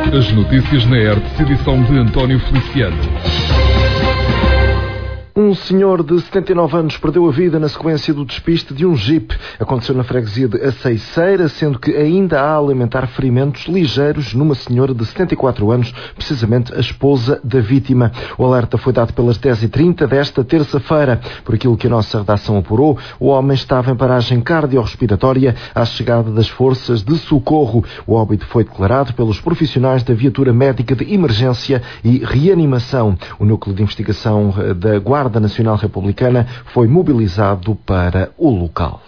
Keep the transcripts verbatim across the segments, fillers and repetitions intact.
As notícias na R T C, edição de António Feliciano. Um senhor de setenta e nove anos perdeu a vida na sequência do despiste de um jipe. Aconteceu na freguesia de Aceiceira, sendo que ainda há a lamentar ferimentos ligeiros numa senhora de setenta e quatro anos, precisamente a esposa da vítima. O alerta foi dado pelas dez e trinta desta terça-feira. Por aquilo que a nossa redação apurou, o homem estava em paragem cardiorrespiratória à chegada das forças de socorro. O óbito foi declarado pelos profissionais da viatura médica de emergência e reanimação. O núcleo de investigação da Guarda A Nacional Republicana foi mobilizado para o local.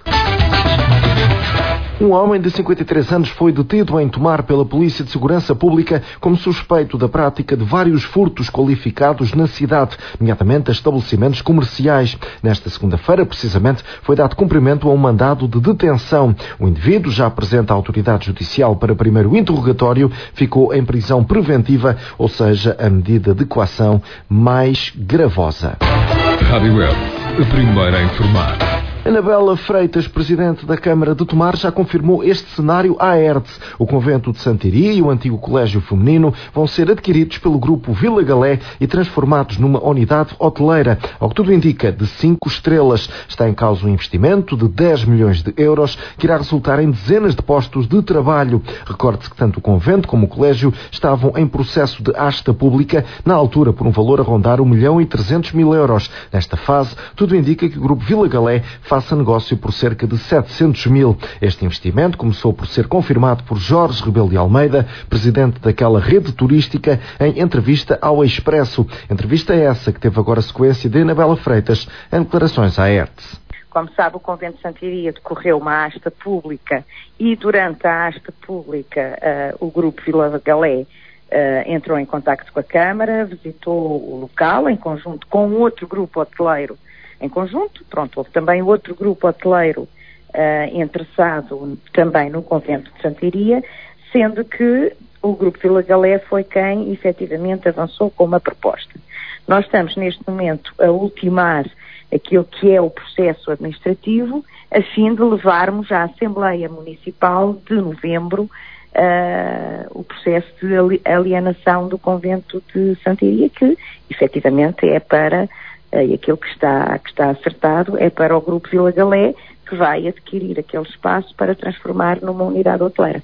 Um homem de cinquenta e três anos foi detido em Tomar pela Polícia de Segurança Pública como suspeito da prática de vários furtos qualificados na cidade, nomeadamente a estabelecimentos comerciais. Nesta segunda-feira, precisamente, foi dado cumprimento a um mandado de detenção. O indivíduo, já apresenta à autoridade judicial para primeiro interrogatório, ficou em prisão preventiva, ou seja, a medida de coação mais gravosa. Rádio Web, a primeira a informar. Anabela Freitas, presidente da Câmara de Tomar, já confirmou este cenário à R T S. O convento de Santiria e o antigo colégio feminino vão ser adquiridos pelo grupo Vila Galé e transformados numa unidade hoteleira. Ao que tudo indica, de cinco estrelas. Está em causa um investimento de dez milhões de euros que irá resultar em dezenas de postos de trabalho. Recorde-se que tanto o convento como o colégio estavam em processo de asta pública, na altura por um valor a rondar um milhão e trezentos mil euros. Nesta fase, tudo indica que o grupo Vila Galé faça negócio por cerca de setecentos mil. Este investimento começou por ser confirmado por Jorge Rebelo de Almeida, presidente daquela rede turística, em entrevista ao Expresso. Entrevista essa que teve agora sequência de Anabela Freitas em declarações à R T S. Como sabe, o Convento de Santiria decorreu uma asta pública e durante a asta pública uh, o grupo Vila Galé Uh, entrou em contacto com a Câmara, visitou o local em conjunto com outro grupo hoteleiro. Em conjunto, pronto, houve também outro grupo hoteleiro uh, interessado também no Convento de Santiria, sendo que o grupo Vila Galé foi quem efetivamente avançou com uma proposta. Nós estamos neste momento a ultimar aquilo que é o processo administrativo, a fim de levarmos à Assembleia Municipal de novembro Uh, o processo de alienação do Convento de Santiria, que efetivamente é para, uh, e aquilo que está, que está acertado, é para o grupo Vila Galé, que vai adquirir aquele espaço para transformar numa unidade hoteleira.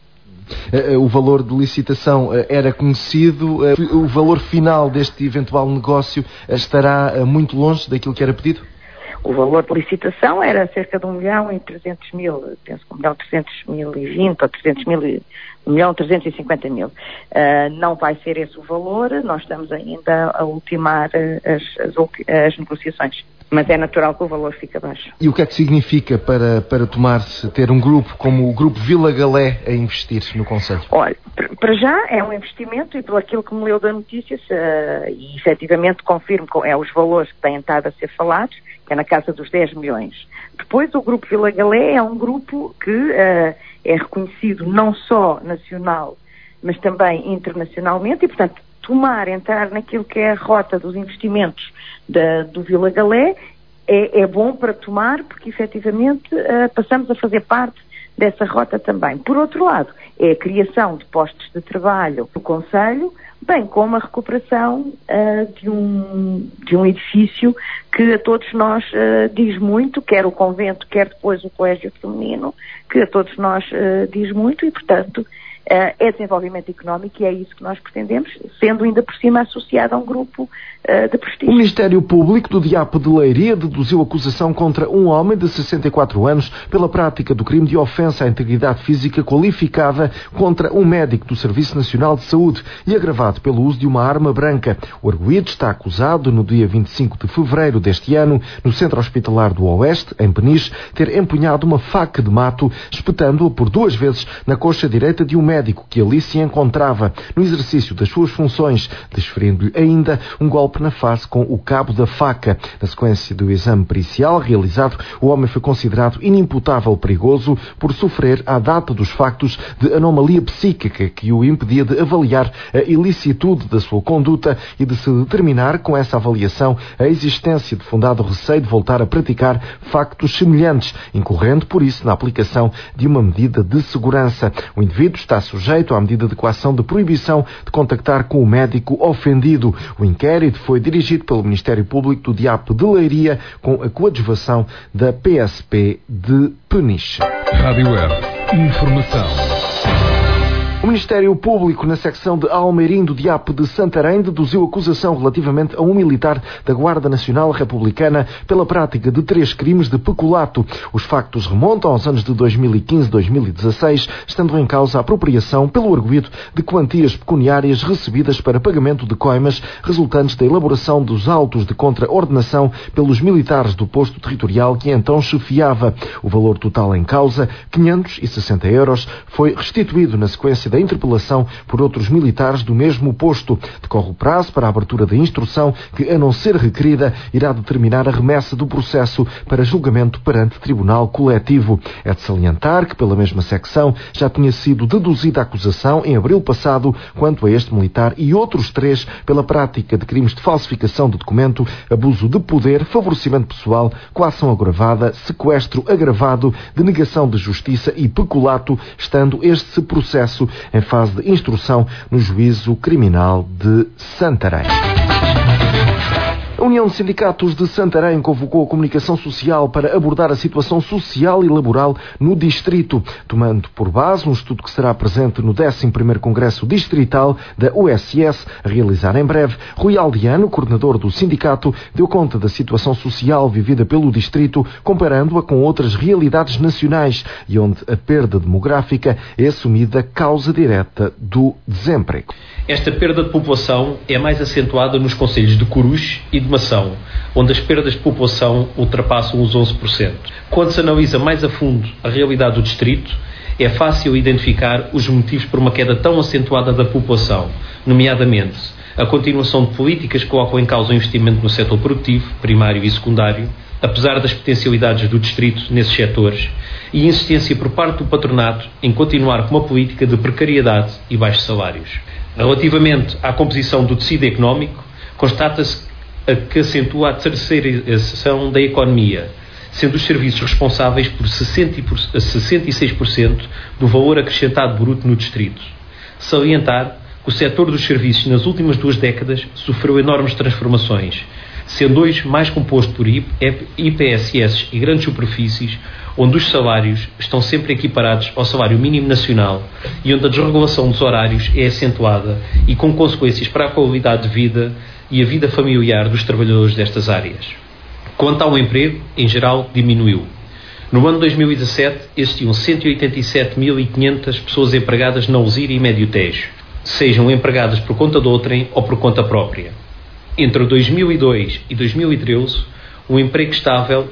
O valor de licitação era conhecido, o valor final deste eventual negócio estará muito longe daquilo que era pedido? O valor de licitação era cerca de um milhão e trezentos mil, penso que um milhão trezentos mil e vinte ou trezentos mil, um milhão trezentos e cinquenta mil. Uh, não vai ser esse o valor, nós estamos ainda a ultimar as, as, as negociações. Mas é natural que o valor fique abaixo. E o que é que significa para, para Tomar-se ter um grupo como o grupo Vila Galé a investir no concelho? Olha, para já é um investimento e pelo aquilo que me leu da notícia, se, uh, e efetivamente confirmo que é os valores que têm estado a ser falados, que é na casa dos dez milhões. Depois o grupo Vila Galé é um grupo que uh, é reconhecido não só nacional, mas também internacionalmente e, portanto, Tomar, entrar naquilo que é a rota dos investimentos da, do Vila Galé é, é bom para Tomar, porque efetivamente uh, passamos a fazer parte dessa rota também. Por outro lado, é a criação de postos de trabalho no concelho, bem como a recuperação uh, de, um, de um edifício que a todos nós uh, diz muito, quer o convento, quer depois o colégio feminino, que a todos nós uh, diz muito e, portanto, Uh, é desenvolvimento económico e é isso que nós pretendemos, sendo ainda por cima associado a um grupo uh, de prestígio. O Ministério Público do Diapo de Leiria deduziu acusação contra um homem de sessenta e quatro anos pela prática do crime de ofensa à integridade física qualificada contra um médico do Serviço Nacional de Saúde e agravado pelo uso de uma arma branca. O arguido está acusado, no dia vinte e cinco de fevereiro deste ano, no Centro Hospitalar do Oeste, em Peniche, ter empunhado uma faca de mato, espetando-a por duas vezes na coxa direita de um médico médico que ali se encontrava no exercício das suas funções, desferindo-lhe ainda um golpe na face com o cabo da faca. Na sequência do exame pericial realizado, o homem foi considerado inimputável perigoso por sofrer, à data dos factos, de anomalia psíquica que o impedia de avaliar a ilicitude da sua conduta e de se determinar com essa avaliação a existência de fundado receio de voltar a praticar factos semelhantes, incorrendo por isso na aplicação de uma medida de segurança. O indivíduo está sujeito à medida de coação de proibição de contactar com o médico ofendido. O inquérito foi dirigido pelo Ministério Público do Diapo de Leiria com a coadjuvação da P S P de Peniche. Rádio Web. Informação. O Ministério Público, na secção de Almeirim do Diapo de Santarém, deduziu acusação relativamente a um militar da Guarda Nacional Republicana pela prática de três crimes de peculato. Os factos remontam aos anos de dois mil e quinze a dois mil e dezasseis, estando em causa a apropriação pelo arguido de quantias pecuniárias recebidas para pagamento de coimas resultantes da elaboração dos autos de contraordenação pelos militares do posto territorial que então chefiava. O valor total em causa, quinhentos e sessenta euros, foi restituído na sequência da interpelação por outros militares do mesmo posto. Decorre o prazo para a abertura da instrução que, a não ser requerida, irá determinar a remessa do processo para julgamento perante tribunal coletivo. É de salientar que, pela mesma secção, já tinha sido deduzida a acusação em abril passado quanto a este militar e outros três pela prática de crimes de falsificação de documento, abuso de poder, favorecimento pessoal, coação agravada, sequestro agravado, denegação de justiça e peculato, estando este processo em fase de instrução no Juízo Criminal de Santarém. A União de Sindicatos de Santarém convocou a comunicação social para abordar a situação social e laboral no distrito, tomando por base um estudo que será presente no décimo primeiro Congresso Distrital da U S S, a realizar em breve. Rui Aldiano, coordenador do sindicato, deu conta da situação social vivida pelo distrito, comparando-a com outras realidades nacionais e onde a perda demográfica é assumida causa direta do desemprego. Esta perda de população é mais acentuada nos concelhos de Coruche e de Mação, onde as perdas de população ultrapassam os onze por cento. Quando se analisa mais a fundo a realidade do distrito, é fácil identificar os motivos por uma queda tão acentuada da população, nomeadamente a continuação de políticas que colocam em causa o investimento no setor produtivo, primário e secundário, apesar das potencialidades do distrito nesses setores, e a insistência por parte do patronato em continuar com uma política de precariedade e baixos salários. Relativamente à composição do tecido económico, constata-se que acentua a terceirização da economia, sendo os serviços responsáveis por sessenta e seis por cento do valor acrescentado bruto no distrito. Salientar que o setor dos serviços nas últimas duas décadas sofreu enormes transformações, sendo hoje mais composto por I P S S e grandes superfícies, onde os salários estão sempre equiparados ao salário mínimo nacional e onde a desregulação dos horários é acentuada e com consequências para a qualidade de vida e a vida familiar dos trabalhadores destas áreas. Quanto ao emprego, em geral, diminuiu. No ano de dois mil e dezassete, existiam cento e oitenta e sete mil e quinhentas pessoas empregadas na Alzira e Médio Tejo, sejam empregadas por conta de outrem ou por conta própria. Entre dois mil e dois e dois mil e treze, o emprego estável,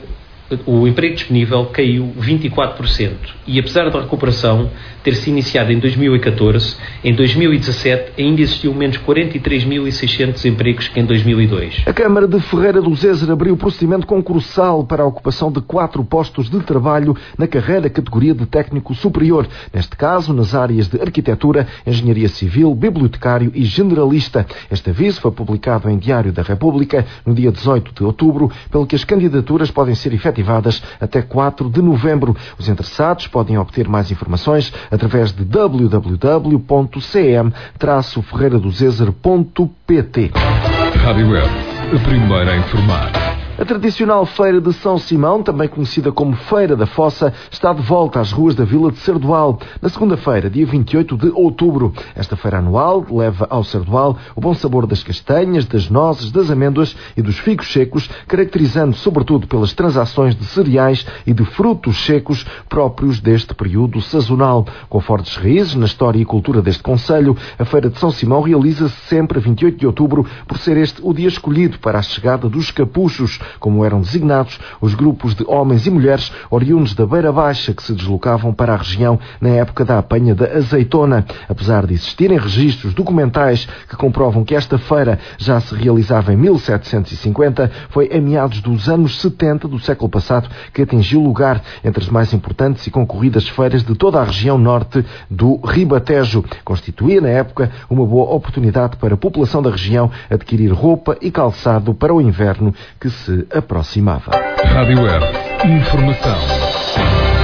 o emprego disponível caiu vinte e quatro por cento e, apesar da recuperação ter se iniciado em dois mil e catorze, em dois mil e dezassete ainda existiu menos quarenta e três mil e seiscentos empregos que em dois mil e dois. A Câmara de Ferreira do Zezer abriu procedimento concursal para a ocupação de quatro postos de trabalho na carreira categoria de técnico superior, neste caso nas áreas de arquitetura, engenharia civil, bibliotecário e generalista. Este aviso foi publicado em Diário da República no dia dezoito de outubro, pelo que as candidaturas podem ser efetivadas até quatro de novembro. Os interessados podem obter mais informações através de w w w ponto c m traço ferreira do zezer ponto p t. Rádio Web, a primeira a informar. A tradicional Feira de São Simão, também conhecida como Feira da Fossa, está de volta às ruas da Vila de Cerdoal, na segunda-feira, dia vinte e oito de outubro. Esta feira anual leva ao Cerdoal o bom sabor das castanhas, das nozes, das amêndoas e dos figos secos, caracterizando sobretudo pelas transações de cereais e de frutos secos próprios deste período sazonal. Com fortes raízes na história e cultura deste concelho, a Feira de São Simão realiza-se sempre a vinte e oito de outubro, por ser este o dia escolhido para a chegada dos capuchos, como eram designados os grupos de homens e mulheres oriundos da Beira Baixa que se deslocavam para a região na época da apanha da azeitona. Apesar de existirem registros documentais que comprovam que esta feira já se realizava em mil setecentos e cinquenta, foi em meados dos anos setenta do século passado que atingiu lugar entre as mais importantes e concorridas feiras de toda a região norte do Ribatejo. Constituía, na época, uma boa oportunidade para a população da região adquirir roupa e calçado para o inverno que se aproximava. Rádio Web, informação.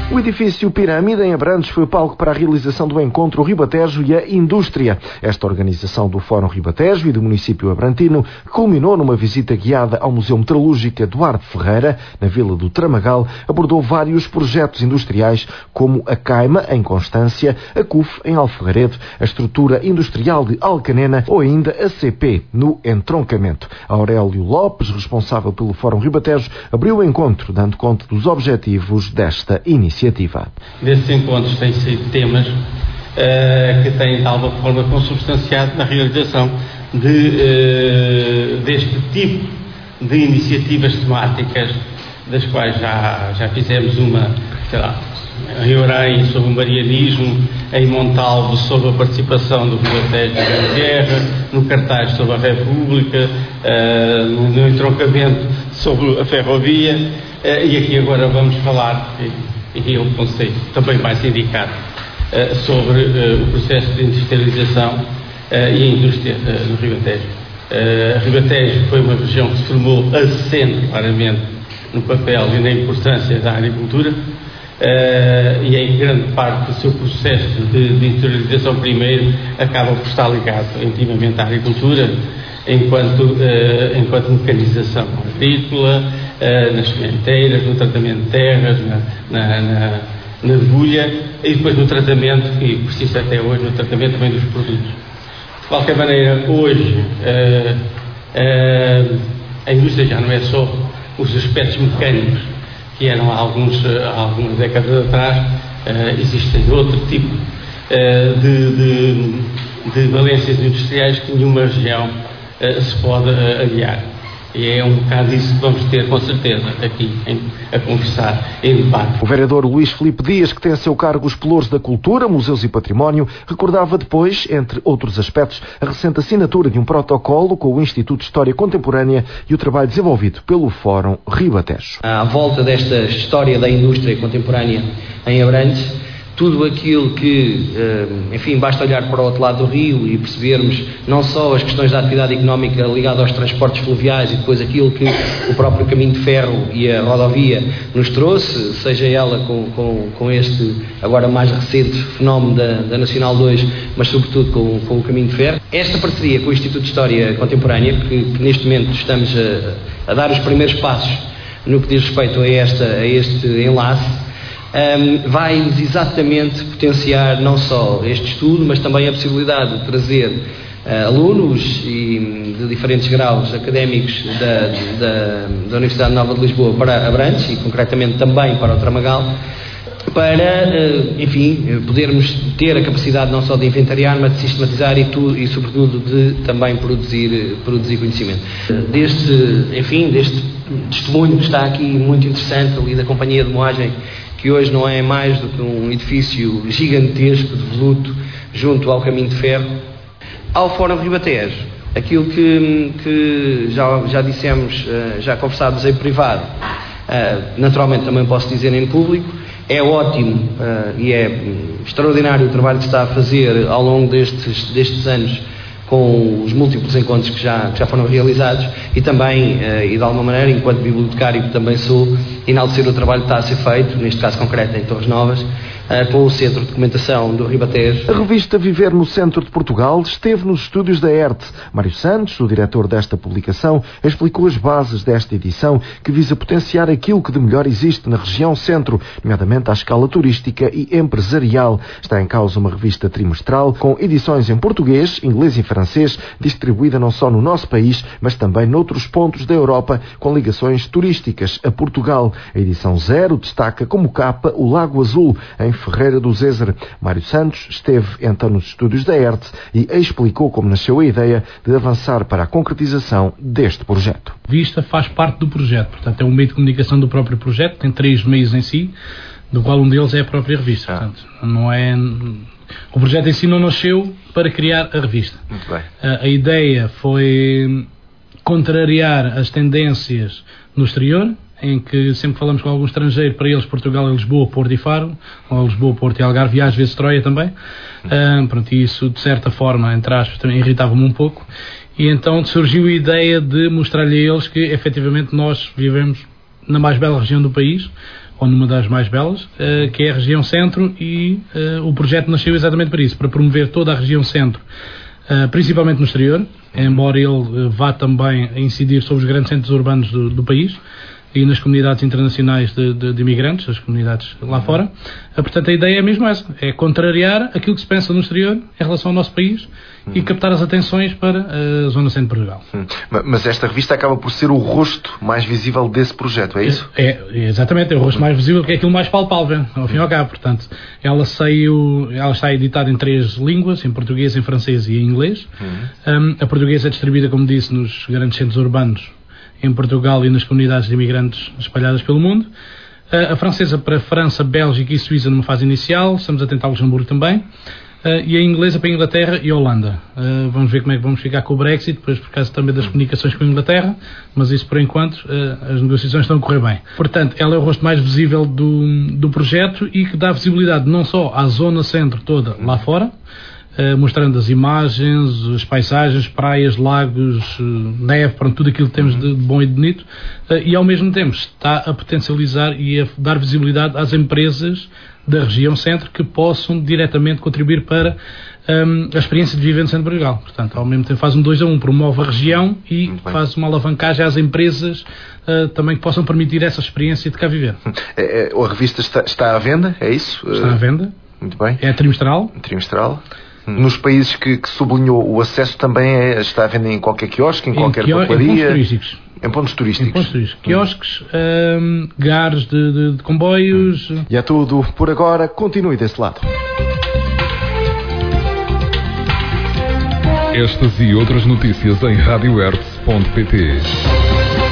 O edifício Pirâmide, em Abrantes, foi o palco para a realização do encontro Ribatejo e a Indústria. Esta organização do Fórum Ribatejo e do município abrantino culminou numa visita guiada ao Museu Metalúrgico Eduardo Ferreira, na Vila do Tramagal, abordou vários projetos industriais, como a Caima, em Constância, a C U F, em Alferredo, a estrutura industrial de Alcanena ou ainda a C P, no Entroncamento. Aurélio Lopes, responsável pelo Fórum Ribatejo, abriu o encontro, dando conta dos objetivos desta iniciativa. Desses encontros têm sido temas uh, que têm de alguma forma consubstanciado na realização de, uh, deste tipo de iniciativas temáticas, das quais já, já fizemos uma, sei lá, em Orem sobre o marianismo, em Montalvo sobre a participação do Ribatejo na guerra, no Cartaz sobre a República, uh, no, no Entroncamento sobre a ferrovia, uh, e aqui agora vamos falar, e é o conceito também mais indicado, uh, sobre uh, o processo de industrialização uh, e a indústria uh, no Ribatejo. Uh, Ribatejo foi uma região que se formou assente claramente no papel e na importância da agricultura, uh, e em grande parte o seu processo de, de industrialização primeiro acaba por estar ligado intimamente à agricultura, enquanto, uh, enquanto mecanização agrícola, uh, nas sementeiras, no tratamento de terras, na, na, na, na debulha e depois no tratamento, e persiste até hoje, no tratamento também dos produtos. De qualquer maneira, hoje uh, uh, a indústria já não é só os aspectos mecânicos que eram há, alguns, há algumas décadas atrás, uh, existem outro tipo uh, de, de, de valências industriais que nenhuma região uh, se pode uh, aliar. E é um bocado isso que vamos ter, com certeza, aqui em, a conversar em debate. O vereador Luís Filipe Dias, que tem a seu cargo os Pelouros da Cultura, Museus e Património, recordava depois, entre outros aspectos, a recente assinatura de um protocolo com o Instituto de História Contemporânea e o trabalho desenvolvido pelo Fórum Ribatejo. À volta desta história da indústria contemporânea em Abrantes, tudo aquilo que, enfim, basta olhar para o outro lado do rio e percebermos não só as questões da atividade económica ligada aos transportes fluviais e depois aquilo que o próprio caminho de ferro e a rodovia nos trouxe, seja ela com, com, com este agora mais recente fenómeno da, da Nacional dois, mas sobretudo com, com o caminho de ferro. Esta parceria com o Instituto de História Contemporânea, que, que neste momento estamos a, a dar os primeiros passos no que diz respeito a, esta, a este enlace, Um, vai-nos exatamente potenciar não só este estudo, mas também a possibilidade de trazer uh, alunos e, de diferentes graus académicos da, da, da Universidade Nova de Lisboa para Abrantes e concretamente também para o Tramagal, para, uh, enfim, podermos ter a capacidade não só de inventariar, mas de sistematizar e, tu, e sobretudo de também produzir, produzir conhecimento. Deste, enfim, deste testemunho que está aqui muito interessante ali da Companhia de Moagem, que hoje não é mais do que um edifício gigantesco de voluto junto ao caminho de ferro, ao Fórum Ribatejo. Aquilo que, que já, já dissemos, já conversámos em privado, naturalmente também posso dizer em público, é ótimo e é extraordinário o trabalho que se está a fazer ao longo destes, destes anos com os múltiplos encontros que já, que já foram realizados e também, uh, e de alguma maneira, enquanto bibliotecário que também sou, enaltecer o trabalho que está a ser feito, neste caso concreto em Torres Novas, uh, com o Centro de Documentação do Ribatejo. A revista Viver no Centro de Portugal esteve nos estúdios da E R T. Mário Santos, o diretor desta publicação, explicou as bases desta edição que visa potenciar aquilo que de melhor existe na região centro, nomeadamente à escala turística e empresarial. Está em causa uma revista trimestral com edições em português, inglês e francês, francês, distribuída não só no nosso país, mas também noutros pontos da Europa, com ligações turísticas a Portugal. A edição zero destaca como capa o Lago Azul, em Ferreira do Zézer. Mário Santos esteve então nos estúdios da E R T e explicou como nasceu a ideia de avançar para a concretização deste projeto. A revista faz parte do projeto, portanto é um meio de comunicação do próprio projeto, tem três meios em si, do qual um deles é a própria revista. Portanto, não é... O projeto em si não nasceu para criar a revista. Muito bem. A, a ideia foi contrariar as tendências no exterior, em que sempre falamos com algum estrangeiro, para eles Portugal é Lisboa, Porto e Faro, ou Lisboa, Porto e Algarve, e às vezes Troia também. Uh, pronto, e isso, de certa forma, entre aspas, também irritava-me um pouco. E então surgiu a ideia de mostrar-lhe a eles que, efetivamente, nós vivemos na mais bela região do país, ou numa das mais belas, uh, que é a região centro, e uh, o projeto nasceu exatamente para isso, para promover toda a região centro, uh, principalmente no exterior, embora ele uh, vá também a incidir sobre os grandes centros urbanos do, do país e nas comunidades internacionais de, de, de imigrantes, as comunidades lá fora. Uh, portanto, a ideia é mesmo essa, é contrariar aquilo que se pensa no exterior em relação ao nosso país hum. e captar as atenções para a zona centro de Portugal. Hum. Mas esta revista acaba por ser o rosto mais visível desse projeto, é isso? É, é exatamente, é o rosto hum. mais visível, que é aquilo mais palpável, ao fim e ao cabo. Portanto, ela saiu, ela está editada em três línguas, em português, em francês e em inglês. Hum. Um, a portuguesa é distribuída, como disse, nos grandes centros urbanos em Portugal e nas comunidades de imigrantes espalhadas pelo mundo. Uh, a francesa para França, Bélgica e Suíça numa fase inicial, estamos a tentar Luxemburgo também. Uh, e a inglesa para a Inglaterra e a Holanda. Uh, vamos ver como é que vamos ficar com o Brexit, depois por causa também das comunicações com a Inglaterra, mas isso por enquanto uh, as negociações estão a correr bem. Portanto, ela é o rosto mais visível do, do projeto e que dá visibilidade não só à zona centro toda lá fora, Uh, mostrando as imagens, as paisagens, praias, lagos, uh, neve, pronto, tudo aquilo que temos de, de bom e de bonito, uh, e ao mesmo tempo está a potencializar e a dar visibilidade às empresas da região centro que possam diretamente contribuir para um, a experiência de viver no centro de Portugal. Portanto, ao mesmo tempo faz um dois a um, promove a região e faz uma alavancagem às empresas uh, também que possam permitir essa experiência de cá viver. É, é, a revista está, está à venda, é isso? Está à venda. Muito bem. É trimestral. Trimestral. Nos países que, que sublinhou, o acesso também é, está à venda em qualquer quiosque, em, em qualquer quio- papelaria? Em pontos turísticos. Em pontos turísticos. Em pontos turísticos. Quiosques, hum, gares de, de, de comboios. Hum. E é tudo por agora. Continue desse lado. Estas e outras notícias em rádio hertz ponto pt.